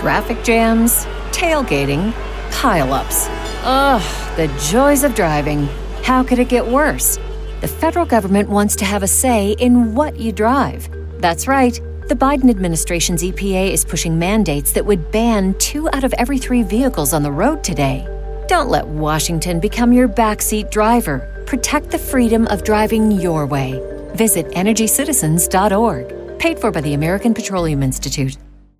Traffic jams, tailgating, pile-ups. Ugh, the joys of driving. How could it get worse? The federal government wants to have a say in what you drive. That's right. The Biden administration's EPA is pushing mandates that would ban 2 out of every 3 vehicles on the road today. Don't let Washington become your backseat driver. Protect the freedom of driving your way. Visit EnergyCitizens.org. Paid for by the American Petroleum Institute.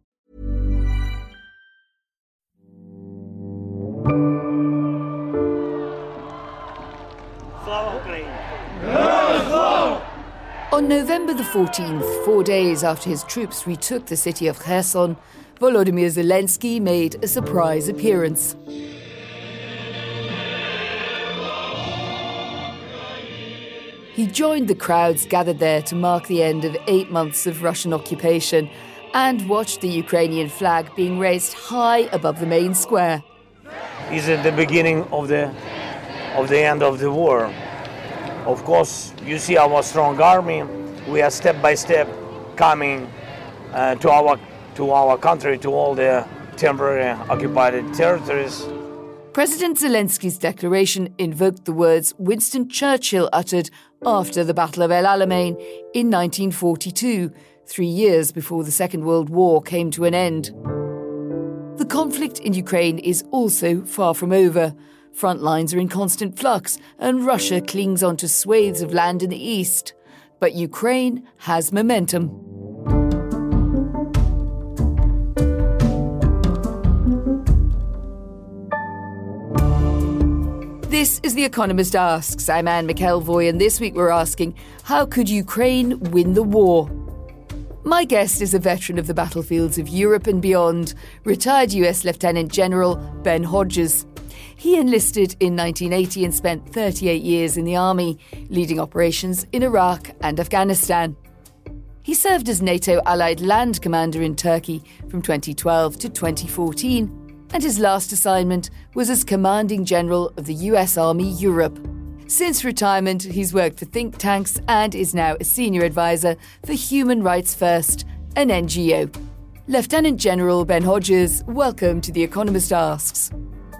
On November the 14th, 4 days after his troops retook the city of Kherson, Volodymyr Zelensky made a surprise appearance. He joined the crowds gathered there to mark the end of 8 months of Russian occupation and watched the Ukrainian flag being raised high above the main square. Is it the beginning of the end of the war? Of course, you see our strong army. We are step by step coming to our country, to all the temporary occupied territories. President Zelensky's declaration invoked the words Winston Churchill uttered after the Battle of El Alamein in 1942, 3 years before the Second World War came to an end. The conflict in Ukraine is also far from over. Front lines are in constant flux, and Russia clings onto swathes of land in the east. But Ukraine has momentum. This is The Economist Asks. I'm Anne McElvoy, and this week we're asking, how could Ukraine win the war? My guest is a veteran of the battlefields of Europe and beyond, retired US Lieutenant General Ben Hodges. He enlisted in 1980 and spent 38 years in the army, leading operations in Iraq and Afghanistan. He served as NATO Allied Land Commander in Turkey from 2012 to 2014, and his last assignment was as Commanding General of the US Army Europe. Since retirement, he's worked for think tanks and is now a senior advisor for Human Rights First, an NGO. Lieutenant General Ben Hodges, welcome to The Economist Asks.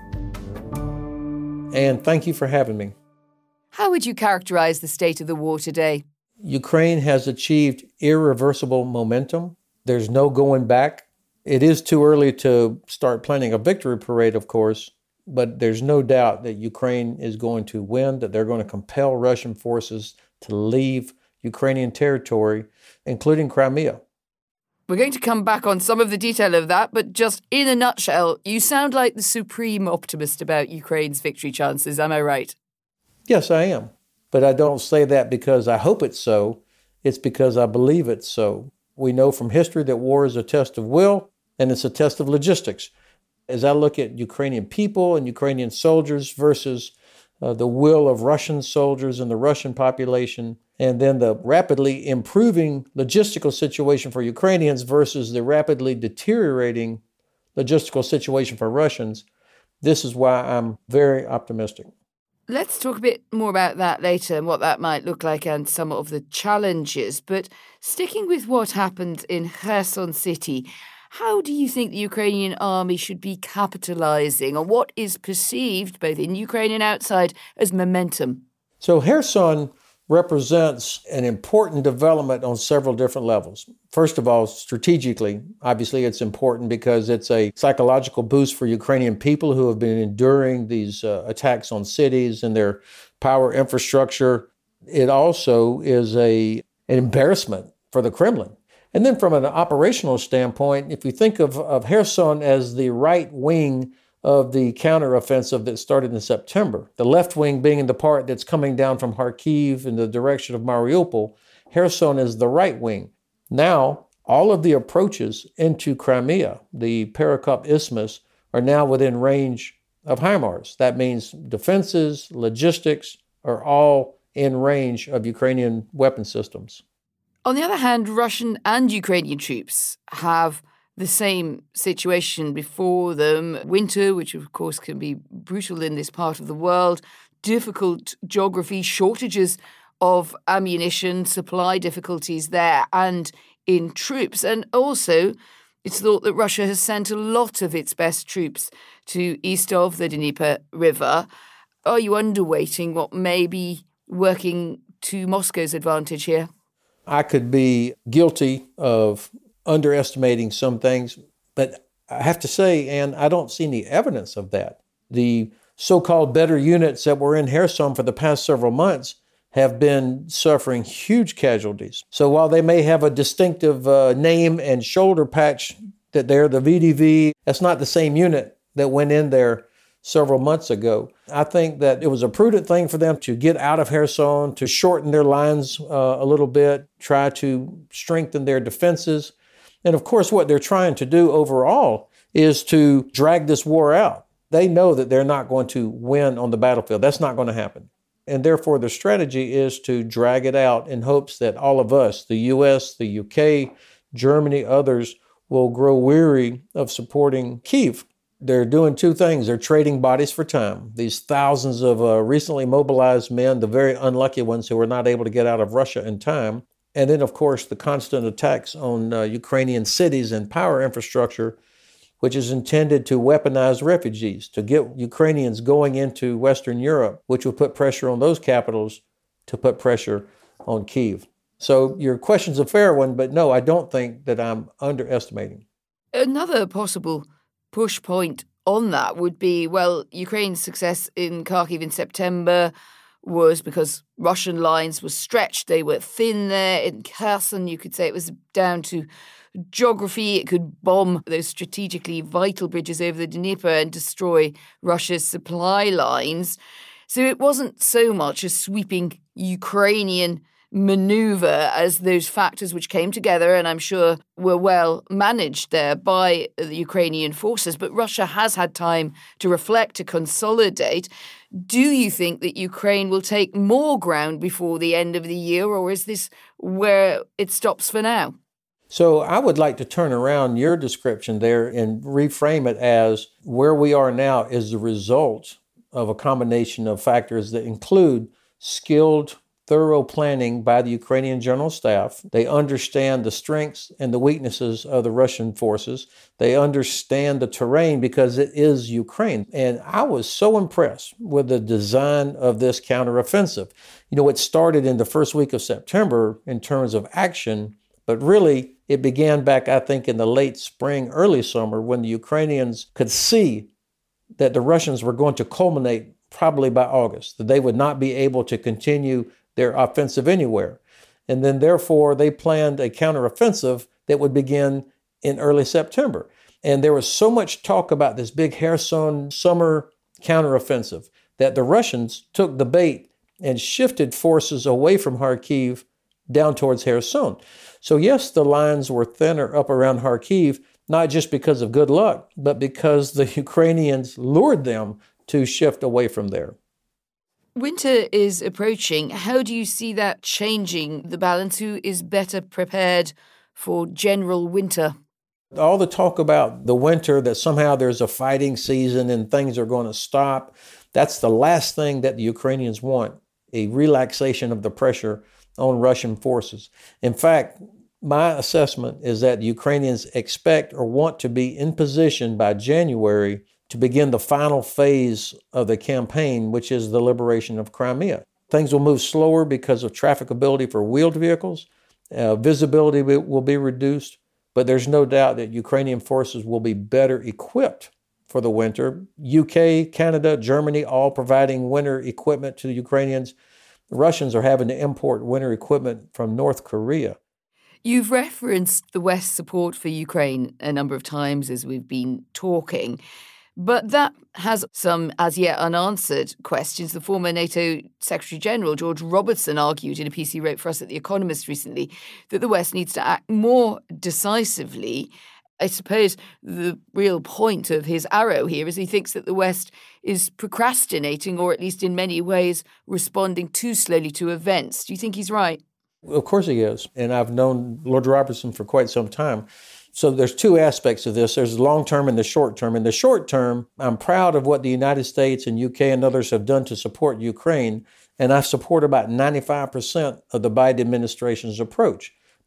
And thank you for having me. How would you characterize the state of the war today? Ukraine has achieved irreversible momentum. There's no going back. It is too early to start planning a victory parade, of course, but there's no doubt that Ukraine is going to win, that they're going to compel Russian forces to leave Ukrainian territory, including Crimea. We're going to come back on some of the detail of that, but just in a nutshell, you sound like the supreme optimist about Ukraine's victory chances, am I right? Yes, I am. But I don't say that because I hope it's so. It's because I believe it's so. We know from history that war is a test of will, and it's a test of logistics. As I look at Ukrainian people and Ukrainian soldiers versus the will of Russian soldiers and the Russian population, and then the rapidly improving logistical situation for Ukrainians versus the rapidly deteriorating logistical situation for Russians, this is why I'm very optimistic. Let's talk a bit more about that later and what that might look like and some of the challenges. But sticking with what happened in Kherson City, how do you think the Ukrainian army should be capitalizing on what is perceived, both in Ukraine and outside, as momentum? So Kherson represents an important development on several different levels. First of all, strategically, obviously it's important because it's a psychological boost for Ukrainian people who have been enduring these attacks on cities and their power infrastructure. It also is an embarrassment for the Kremlin. And then from an operational standpoint, if you think of Kherson as the right wing of the counteroffensive that started in September, the left wing being the part that's coming down from Kharkiv in the direction of Mariupol, Kherson is the right wing. Now, all of the approaches into Crimea, the Perekop Isthmus, are now within range of HIMARS. That means defenses, logistics are all in range of Ukrainian weapon systems. On the other hand, Russian and Ukrainian troops have the same situation before them. Winter, which of course can be brutal in this part of the world, difficult geography, shortages of ammunition, supply difficulties there and in troops, and also It's thought that Russia has sent a lot of its best troops to east of the Dnieper River. Are you underweighting what may be working to Moscow's advantage here? I could be guilty of underestimating some things, but I have to say, Anne, I don't see any evidence of that. The so-called better units that were in Kherson for the past several months have been suffering huge casualties. So while they may have a distinctive name and shoulder patch that they're the VDV, that's not the same unit that went in there several months ago. I think that it was a prudent thing for them to get out of Kherson, to shorten their lines a little bit, try to strengthen their defenses. And of course, what they're trying to do overall is to drag this war out. They know that they're not going to win on the battlefield. That's not going to happen. And therefore, their strategy is to drag it out in hopes that all of us, the U.S., the U.K., Germany, others, will grow weary of supporting Kyiv. They're doing two things. They're trading bodies for time. These thousands of recently mobilized men, the very unlucky ones who were not able to get out of Russia in time. And then, of course, the constant attacks on Ukrainian cities and power infrastructure, which is intended to weaponize refugees, to get Ukrainians going into Western Europe, which will put pressure on those capitals to put pressure on Kyiv. So your question's a fair one, but no, I don't think that I'm underestimating. Another possible push point on that would be, well, Ukraine's success in Kharkiv in September was because Russian lines were stretched. They were thin there. In Kherson, you could say it was down to geography. It could bomb those strategically vital bridges over the Dnieper and destroy Russia's supply lines. So it wasn't so much a sweeping Ukrainian maneuver as those factors which came together and I'm sure were well managed there by the Ukrainian forces. But Russia has had time to reflect, to consolidate. Do you think that Ukraine will take more ground before the end of the year, or is this where it stops for now? So I would like to turn around your description there and reframe it as where we are now is the result of a combination of factors that include skilled, thorough planning by the Ukrainian General Staff. They understand the strengths and the weaknesses of the Russian forces. They understand the terrain because it is Ukraine. And I was so impressed with the design of this counteroffensive. You know, it started in the first week of September in terms of action, but really it began back, I think, in the late spring, early summer, when the Ukrainians could see that the Russians were going to culminate probably by August, that they would not be able to continue their offensive anywhere. And then therefore they planned a counteroffensive that would begin in early September. And there was so much talk about this big Kherson summer counteroffensive that the Russians took the bait and shifted forces away from Kharkiv down towards Kherson. So yes, the lines were thinner up around Kharkiv, not just because of good luck, but because the Ukrainians lured them to shift away from there. Winter is approaching. How do you see that changing the balance? Who is better prepared for general winter? All the talk about the winter, that somehow there's a fighting season and things are going to stop, that's the last thing that the Ukrainians want, a relaxation of the pressure on Russian forces. In fact, my assessment is that the Ukrainians expect or want to be in position by January to begin the final phase of the campaign, which is the liberation of Crimea. Things will move slower because of trafficability for wheeled vehicles. Visibility will be reduced, but there's no doubt that Ukrainian forces will be better equipped for the winter. UK, Canada, Germany, all providing winter equipment to the Ukrainians. The Russians are having to import winter equipment from North Korea. You've referenced the West's support for Ukraine a number of times as we've been talking. But that has some as yet unanswered questions. The former NATO Secretary General, George Robertson, argued in a piece he wrote for us at The Economist recently that the West needs to act more decisively. I suppose the real point of his arrow here is he thinks that the West is procrastinating, or at least in many ways responding too slowly to events. Do you think he's right? Of course he is. And I've known Lord Robertson for quite some time. So there's two aspects of this. There's the long term and the short term. In the short term, I'm proud of what the United States and UK and others have done to support Ukraine, and I support about 95% of the Biden administration's approach.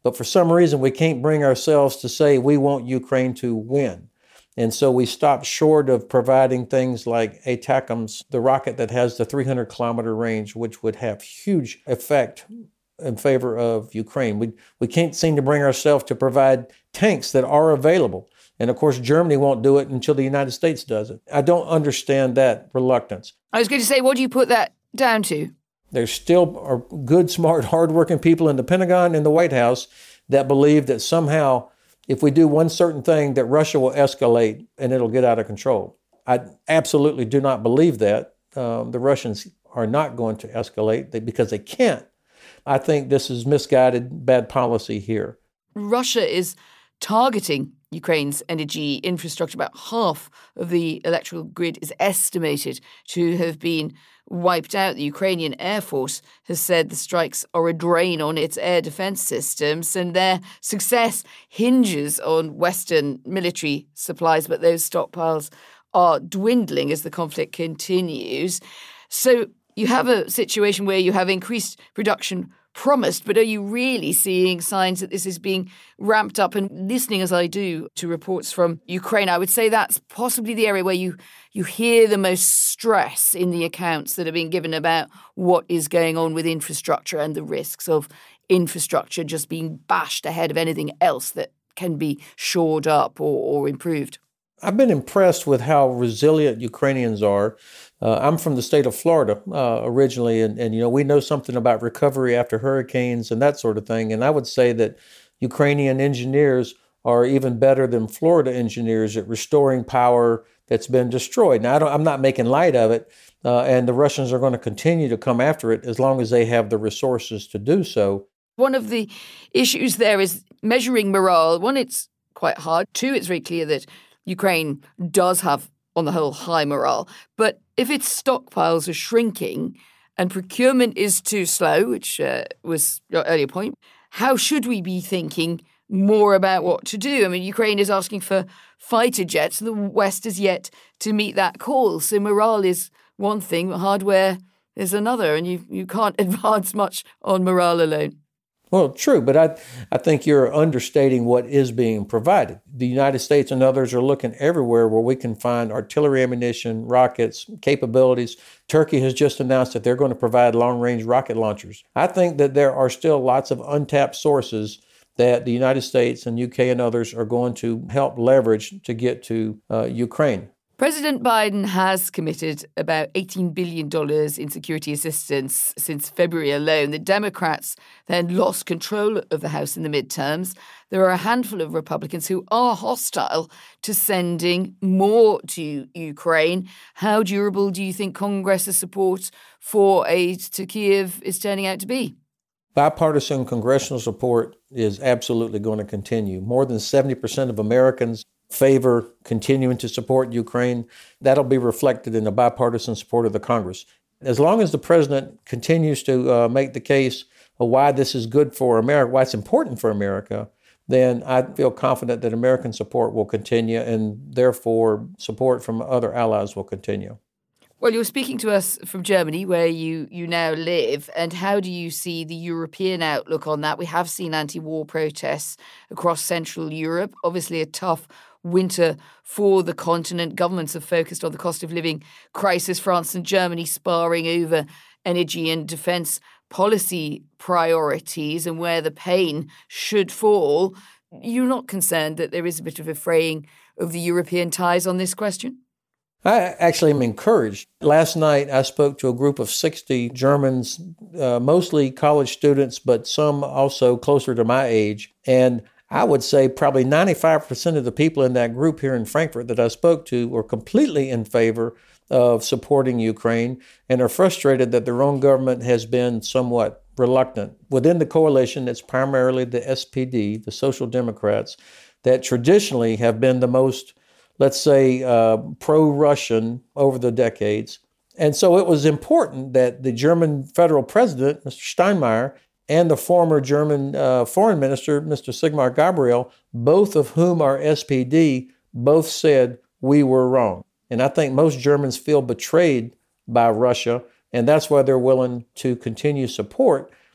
But for some reason, we can't bring ourselves to say we want Ukraine to win. And so we stopped short of providing things like ATACMS, the rocket that has the 300-kilometer range, which would have huge effect in favor of Ukraine. We can't seem to bring ourselves to provide tanks that are available. And of course, Germany won't do it until the United States does it. I don't understand that reluctance. I was going to say, what do you put that down to? There still are good, smart, hardworking people in the Pentagon and the White House that believe that somehow if we do one certain thing, that Russia will escalate and it'll get out of control. I absolutely do not believe that. The Russians are not going to escalate because they can't. I think this is misguided, bad policy here. Russia is targeting Ukraine's energy infrastructure. About half of the electrical grid is estimated to have been wiped out. The Ukrainian Air Force has said the strikes are a drain on its air defense systems, and their success hinges on Western military supplies, but those stockpiles are dwindling as the conflict continues. So you have a situation where you have increased production promised, but are you really seeing signs that this is being ramped up? And listening as I do to reports from Ukraine, I would say that's possibly the area where you hear the most stress in the accounts that are being given about what is going on with infrastructure and the risks of infrastructure just being bashed ahead of anything else that can be shored up or improved. I've been impressed with how resilient Ukrainians are. I'm from the state of Florida originally, and we know something about recovery after hurricanes and that sort of thing. And I would say that Ukrainian engineers are even better than Florida engineers at restoring power that's been destroyed. Now, I'm not making light of it, and the Russians are going to continue to come after it as long as they have the resources to do so. One of the issues there is measuring morale. One, it's quite hard. Two, it's very clear that Ukraine does have, on the whole, high morale. But if its stockpiles are shrinking and procurement is too slow, which was your earlier point, how should we be thinking more about what to do? I mean, Ukraine is asking for fighter jets, and the West is yet to meet that call. So morale is one thing, hardware is another, and you can't advance much on morale alone. Well, true, but I think you're understating what is being provided. The United States and others are looking everywhere where we can find artillery ammunition, rockets, capabilities. Turkey has just announced that they're going to provide long-range rocket launchers. I think that there are still lots of untapped sources that the United States and UK and others are going to help leverage to get to Ukraine. President Biden has committed about $18 billion in security assistance since February alone. The Democrats then lost control of the House in the midterms. There are a handful of Republicans who are hostile to sending more to Ukraine. How durable do you think Congress's support for aid to Kyiv is turning out to be? Bipartisan congressional support is absolutely going to continue. More than 70% of Americans favor continuing to support Ukraine. That'll be reflected in the bipartisan support of the Congress. As long as the president continues to make the case of why this is good for America, why it's important for America, then I feel confident that American support will continue, and therefore support from other allies will continue. Well, you're speaking to us from Germany, where you now live, and how do you see the European outlook on that? We have seen anti-war protests across Central Europe, obviously a tough winter for the continent. Governments have focused on the cost of living crisis. France and Germany sparring over energy and defence policy priorities and where the pain should fall. You're not concerned that there is a bit of a fraying of the European ties on this question? I actually am encouraged. Last night, I spoke to a group of 60 Germans, mostly college students, but some also closer to my age. And I would say probably 95% of the people in that group here in Frankfurt that I spoke to were completely in favor of supporting Ukraine and are frustrated that their own government has been somewhat reluctant. Within the coalition, it's primarily the SPD, the Social Democrats, that traditionally have been the most, let's say, pro-Russian over the decades. And so it was important that the German federal president, Mr. Steinmeier, and the former German foreign minister, Mr. Sigmar Gabriel, both of whom are SPD, both said we were wrong. And I think most Germans feel betrayed by Russia, and that's why they're willing to continue support.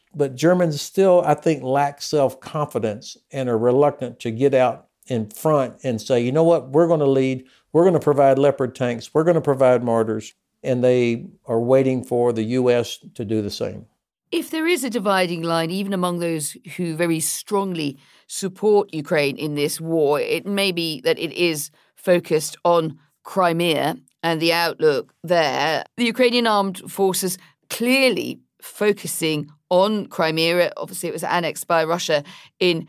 But Germans still, I think, lack self-confidence and are reluctant to get out in front and say, you know what, we're going to lead, we're going to provide Leopard tanks, we're going to provide mortars, and they are waiting for the U.S. to do the same. If there is a dividing line, even among those who very strongly support Ukraine in this war, it may be that it is focused on Crimea and the outlook there. The Ukrainian armed forces clearly focusing on Crimea. Obviously, it was annexed by Russia in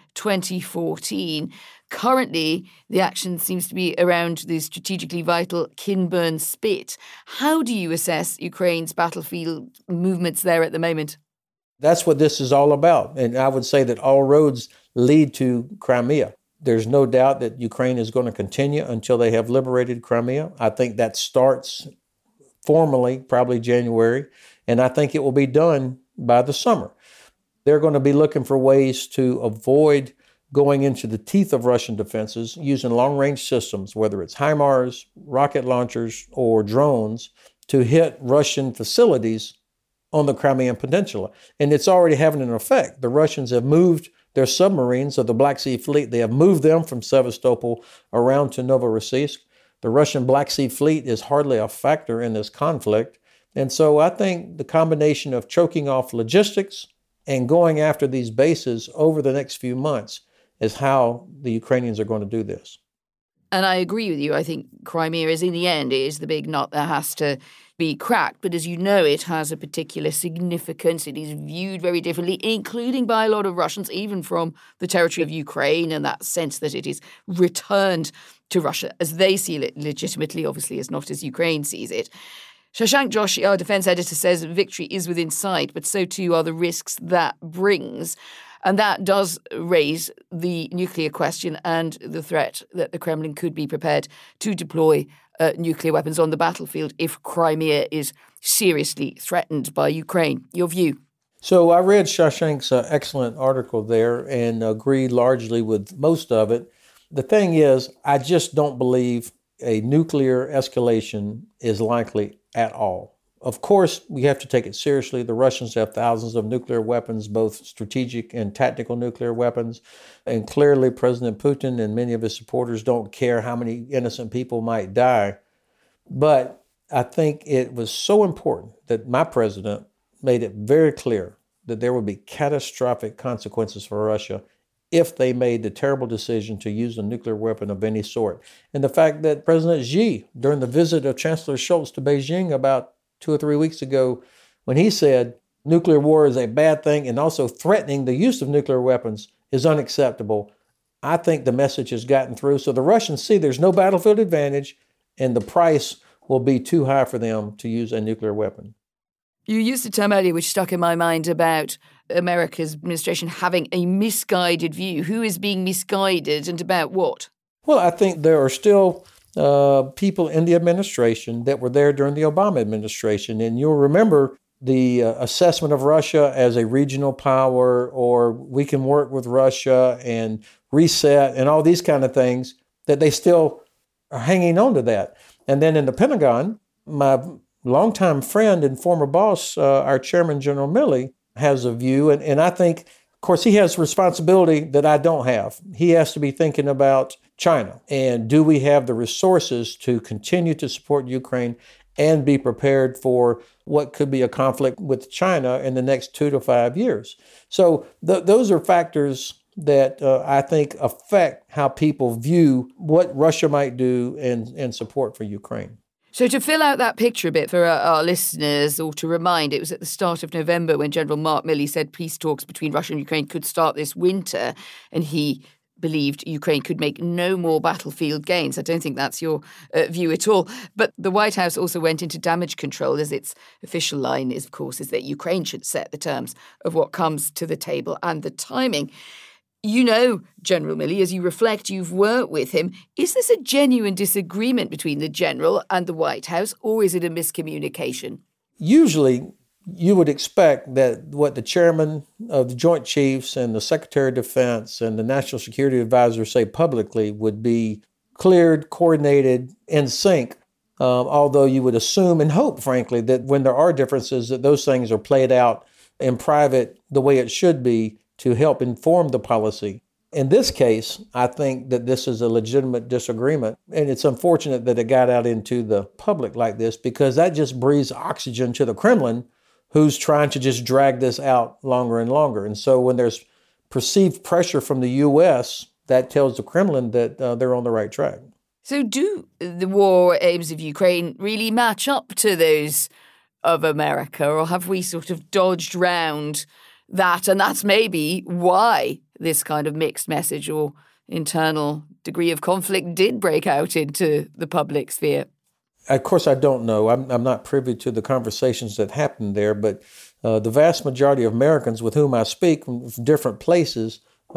2014. Currently, the action seems to be around the strategically vital Kinburn Spit. How do you assess Ukraine's battlefield movements there at the moment? That's what this is all about. And I would say that all roads lead to Crimea. There's no doubt that Ukraine is going to continue until they have liberated Crimea. I think that starts formally, probably January, and I think it will be done by the summer. They're going to be looking for ways to avoid going into the teeth of Russian defenses using long-range systems, whether it's HIMARS, rocket launchers, or drones, to hit Russian facilities on the Crimean Peninsula. And it's already having an effect. The Russians have moved their submarines of the Black Sea Fleet. They have moved them from Sevastopol around to Novorossiysk. The Russian Black Sea Fleet is hardly a factor in this conflict. And so I think the combination of choking off logistics and going after these bases over the next few months is how the Ukrainians are going to do this. And I agree with you. I think Crimea is, in the end, is the big nut that has to be cracked. But as you know, it has a particular significance. It is viewed very differently, including by a lot of Russians, even from the territory of Ukraine, and that sense that it is returned to Russia as they see it legitimately, obviously, as not as Ukraine sees it. Shashank Joshi, our defense editor, says victory is within sight, but so too are the risks that brings. And that does raise the nuclear question and the threat that the Kremlin could be prepared to deploy nuclear weapons on the battlefield if Crimea is seriously threatened by Ukraine. Your view? So I read Shashank's excellent article there and agree largely with most of it. The thing is, I just don't believe a nuclear escalation is likely at all. Of course, we have to take it seriously. The Russians have thousands of nuclear weapons, both strategic and tactical nuclear weapons. And clearly, President Putin and many of his supporters don't care how many innocent people might die. But I think it was so important that my president made it very clear that there would be catastrophic consequences for Russia if they made the terrible decision to use a nuclear weapon of any sort. And the fact that President Xi, during the visit of Chancellor Scholz to Beijing about 2 or 3 weeks ago, when he said nuclear war is a bad thing and also threatening the use of nuclear weapons is unacceptable, I think the message has gotten through. So the Russians see there's no battlefield advantage and the price will be too high for them to use a nuclear weapon. You used a term earlier which stuck in my mind about America's administration having a misguided view. Who is being misguided and about what? Well, I think there are still people in the administration that were there during the Obama administration. And you'll remember the assessment of Russia as a regional power, or we can work with Russia and reset and all these kind of things, that they still are hanging on to that. And then in the Pentagon, my longtime friend and former boss, our chairman, General Milley, has a view. And I think, of course, he has responsibility that I don't have. He has to be thinking about China. And do we have the resources to continue to support Ukraine and be prepared for what could be a conflict with China in the next 2 to 5 years? So those are factors that I think affect how people view what Russia might do in support for Ukraine. So to fill out that picture a bit for our listeners, or to remind, it was at the start of November when General Mark Milley said peace talks between Russia and Ukraine could start this winter, and he believed Ukraine could make no more battlefield gains. I don't think that's your view at all. But the White House also went into damage control, as its official line is, of course, is that Ukraine should set the terms of what comes to the table and the timing. You know General Milley, as you reflect, you've worked with him. Is this a genuine disagreement between the general and the White House, or is it a miscommunication? Usually, you would expect that what the chairman of the Joint Chiefs and the Secretary of Defense and the National Security Advisor say publicly would be cleared, coordinated, in sync, although you would assume and hope, frankly, that when there are differences, that those things are played out in private the way it should be to help inform the policy. In this case, I think that this is a legitimate disagreement, and it's unfortunate that it got out into the public like this because that just breathes oxygen to the Kremlin, who's trying to just drag this out longer and longer. And so when there's perceived pressure from the U.S., that tells the Kremlin that they're on the right track. So do the war aims of Ukraine really match up to those of America, or have we sort of dodged round that? And that's maybe why this kind of mixed message or internal degree of conflict did break out into the public sphere. Of course, I don't know. I'm not privy to the conversations that happened there, but the vast majority of Americans with whom I speak from different places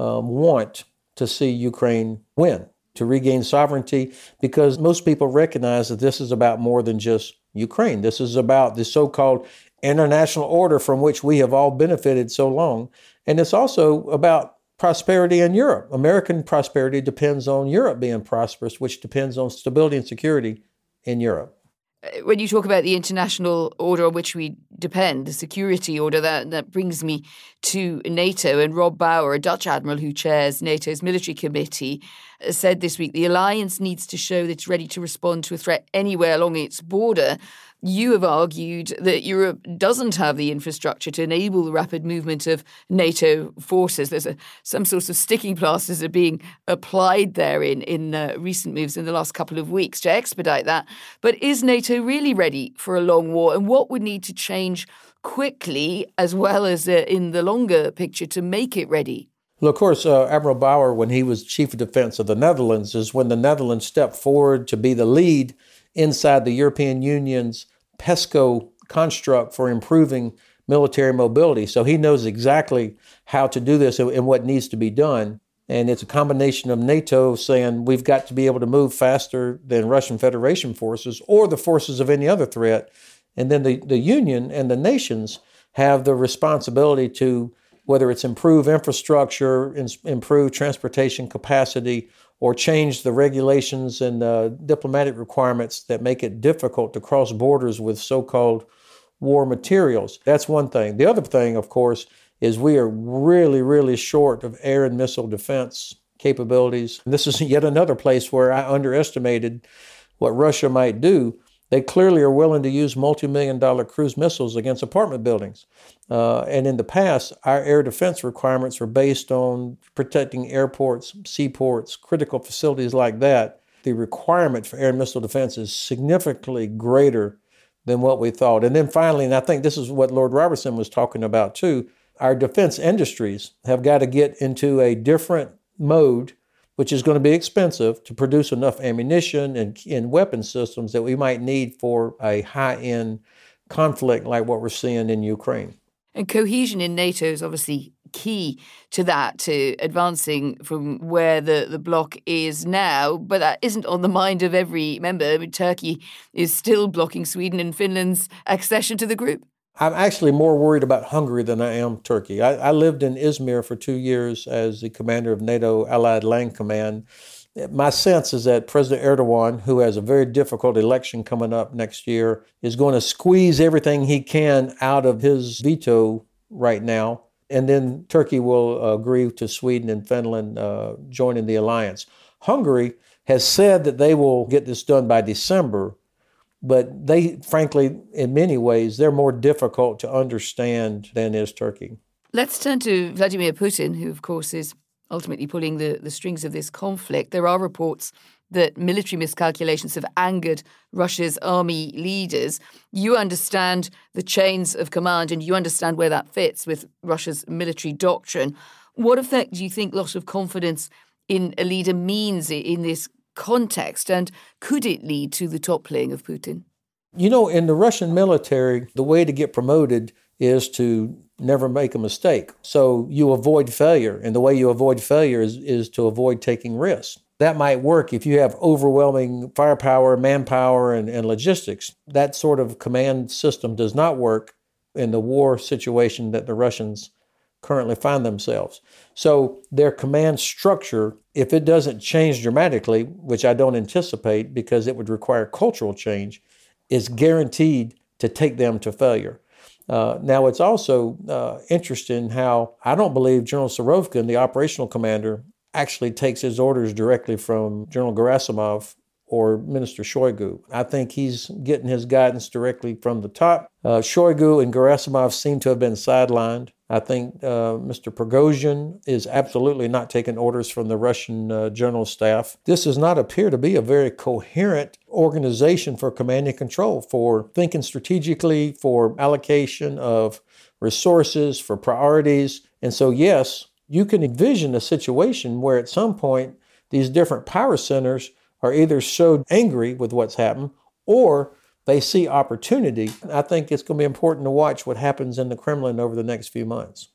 want to see Ukraine win, to regain sovereignty, because most people recognize that this is about more than just Ukraine. This is about the so-called international order from which we have all benefited so long. And it's also about prosperity in Europe. American prosperity depends on Europe being prosperous, which depends on stability and security in Europe. When you talk about the international order on which we depend, the security order, that brings me to NATO. And Rob Bauer, a Dutch admiral who chairs NATO's military committee, said this week the alliance needs to show that it's ready to respond to a threat anywhere along its border. You have argued that Europe doesn't have the infrastructure to enable the rapid movement of NATO forces. There's some sorts of sticking plasters are being applied there in recent moves in the last couple of weeks to expedite that. But is NATO really ready for a long war? And what would need to change quickly as well as in the longer picture to make it ready? Well, of course, Admiral Bauer, when he was Chief of Defense of the Netherlands, is when the Netherlands stepped forward to be the lead inside the European Union's PESCO construct for improving military mobility. So he knows exactly how to do this and what needs to be done. And it's a combination of NATO saying we've got to be able to move faster than Russian Federation forces or the forces of any other threat. And then the Union and the nations have the responsibility to, whether it's improve infrastructure, improve transportation capacity, or change the regulations and diplomatic requirements that make it difficult to cross borders with so-called war materials. That's one thing. The other thing, of course, is we are really, really short of air and missile defense capabilities. And this is yet another place where I underestimated what Russia might do. They clearly are willing to use multi-million-dollar cruise missiles against apartment buildings. And in the past, our air defense requirements were based on protecting airports, seaports, critical facilities like that. The requirement for air and missile defense is significantly greater than what we thought. And then finally, and I think this is what Lord Robertson was talking about too, our defense industries have got to get into a different mode, which is going to be expensive, to produce enough ammunition and weapon systems that we might need for a high-end conflict like what we're seeing in Ukraine. And cohesion in NATO is obviously key to that, to advancing from where the bloc is now. But that isn't on the mind of every member. I mean, Turkey is still blocking Sweden and Finland's accession to the group. I'm actually more worried about Hungary than I am Turkey. I lived in Izmir for 2 years as the commander of NATO Allied Land Command. My sense is that President Erdogan, who has a very difficult election coming up next year, is going to squeeze everything he can out of his veto right now. And then Turkey will agree to Sweden and Finland joining the alliance. Hungary has said that they will get this done by December. But they, frankly, in many ways, they're more difficult to understand than is Turkey. Let's turn to Vladimir Putin, who, of course, is ultimately pulling the strings of this conflict. There are reports that military miscalculations have angered Russia's army leaders. You understand the chains of command and you understand where that fits with Russia's military doctrine. What effect do you think loss of confidence in a leader means in this context, and could it lead to the toppling of Putin? You know, in the Russian military, the way to get promoted is to never make a mistake. So you avoid failure, and the way you avoid failure is to avoid taking risks. That might work if you have overwhelming firepower, manpower, and logistics. That sort of command system does not work in the war situation that the Russians currently find themselves. So their command structure, if it doesn't change dramatically, which I don't anticipate because it would require cultural change, is guaranteed to take them to failure. Now, it's also interesting how I don't believe General Surovikin, the operational commander, actually takes his orders directly from General Gerasimov or Minister Shoigu. I think he's getting his guidance directly from the top. Shoigu and Gerasimov seem to have been sidelined. I think Mr. Prigozhin is absolutely not taking orders from the Russian general staff. This does not appear to be a very coherent organization for command and control, for thinking strategically, for allocation of resources, for priorities. And so, yes, you can envision a situation where at some point these different power centers are either so angry with what's happened or they see opportunity. I think it's going to be important to watch what happens in the Kremlin over the next few months.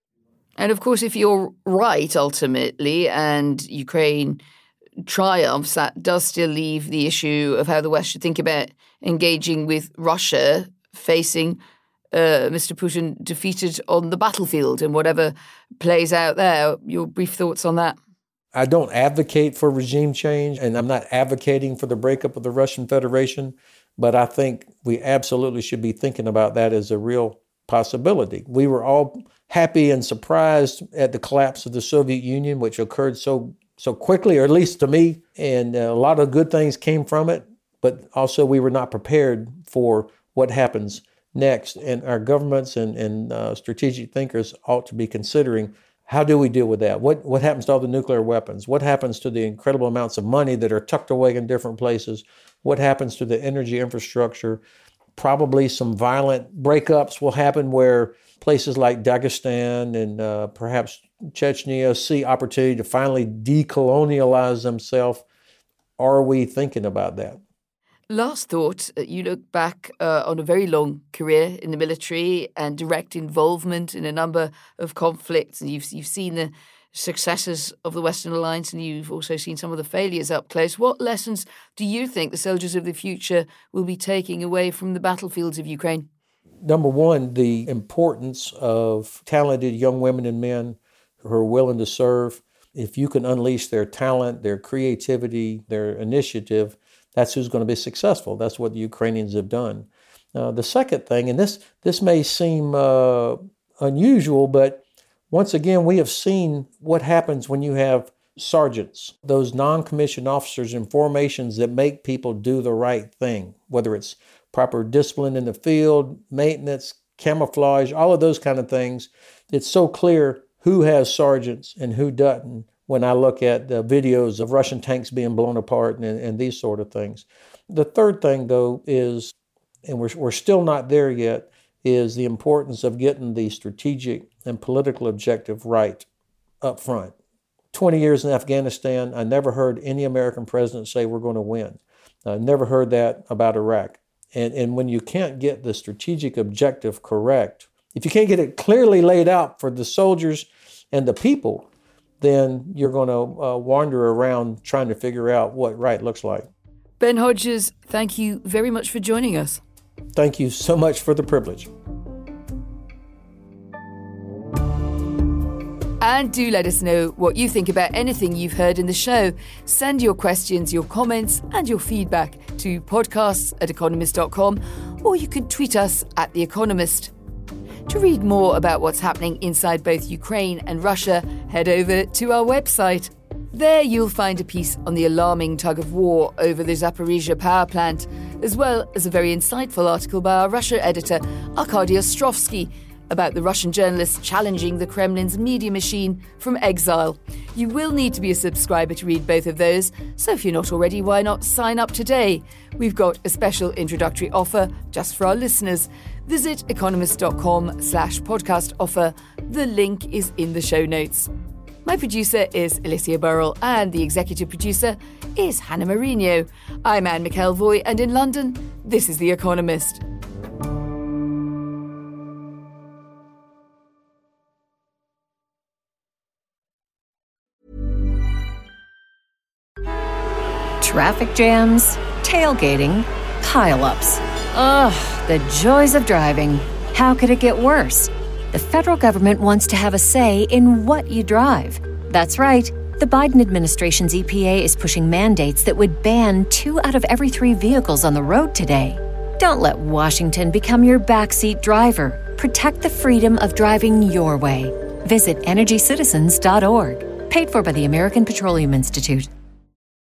And of course, if you're right, ultimately, and Ukraine triumphs, that does still leave the issue of how the West should think about engaging with Russia, facing Mr. Putin defeated on the battlefield and whatever plays out there. Your brief thoughts on that? I don't advocate for regime change, and I'm not advocating for the breakup of the Russian Federation, but I think we absolutely should be thinking about that as a real possibility. We were all happy and surprised at the collapse of the Soviet Union, which occurred so quickly, or at least to me, and a lot of good things came from it, but also we were not prepared for what happens next. And our governments and strategic thinkers ought to be considering, how do we deal with that? What happens to all the nuclear weapons? What happens to the incredible amounts of money that are tucked away in different places? What happens to the energy infrastructure? Probably some violent breakups will happen where places like Dagestan and perhaps Chechnya see opportunity to finally decolonialize themselves. Are we thinking about that? Last thought, you look back on a very long career in the military and direct involvement in a number of conflicts, and you've seen the successes of the Western Alliance, and you've also seen some of the failures up close. What lessons do you think the soldiers of the future will be taking away from the battlefields of Ukraine? Number one, the importance of talented young women and men who are willing to serve. If you can unleash their talent, their creativity, their initiative, that's who's going to be successful. That's what the Ukrainians have done. The second thing, and this may seem unusual, but once again, we have seen what happens when you have sergeants, those non-commissioned officers in formations that make people do the right thing, whether it's proper discipline in the field, maintenance, camouflage, all of those kind of things. It's so clear who has sergeants and who doesn't when I look at the videos of Russian tanks being blown apart and these sort of things. The third thing, though, is, and we're still not there yet, is the importance of getting the strategic and political objective right up front. 20 years in Afghanistan, I never heard any American president say we're going to win. I never heard that about Iraq. And when you can't get the strategic objective correct, if you can't get it clearly laid out for the soldiers and the people, then you're going to wander around trying to figure out what right looks like. Ben Hodges, thank you very much for joining us. Thank you so much for the privilege. And do let us know what you think about anything you've heard in the show. Send your questions, your comments, and your feedback to podcasts@economist.com, or you can tweet us @The Economist. To read more about what's happening inside both Ukraine and Russia, head over to our website. There you'll find a piece on the alarming tug-of-war over the Zaporizhzhia power plant, as well as a very insightful article by our Russia editor, Arkady Ostrovsky, about the Russian journalists challenging the Kremlin's media machine from exile. You will need to be a subscriber to read both of those, so if you're not already, why not sign up today? We've got a special introductory offer just for our listeners. Visit economist.com/podcast offer. The link is in the show notes. My producer is Alicia Burrell and the executive producer is Hannah Mourinho. I'm Anne McElvoy, and in London, this is The Economist. Traffic jams, tailgating, pile-ups. Ugh, the joys of driving. How could it get worse? The federal government wants to have a say in what you drive. That's right. The Biden administration's EPA is pushing mandates that would ban 2 out of every 3 vehicles on the road today. Don't let Washington become your backseat driver. Protect the freedom of driving your way. Visit EnergyCitizens.org. Paid for by the American Petroleum Institute.